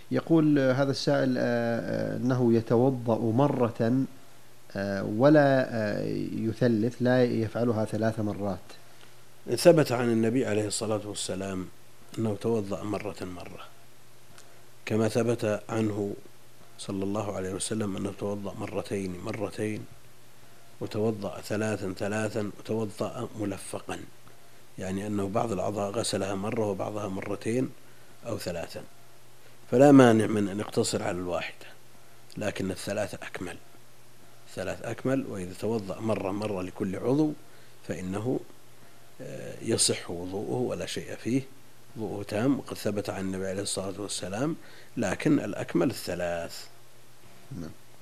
يقول هذا السائل أنه يتوضأ مرة ولا يثلث، لا يفعلها 3 مرات. ثبت عن النبي عليه الصلاة والسلام أنه توضأ مرة، كما ثبت عنه صلى الله عليه وسلم أنه توضأ مرتين، وتوضأ ثلاثا، وتوضأ ملفقا، يعني أنه بعض الأعضاء غسلها مرة وبعضها مرتين أو 3. فلا مانع من أن يقتصر على الواحدة، لكن 3 أكمل. وإذا توضأ مرة لكل عضو فإنه يصح وضوءه ولا شيء فيه، وضوءه تام، وقد ثبت عن النبي عليه الصلاة والسلام، لكن الأكمل 3.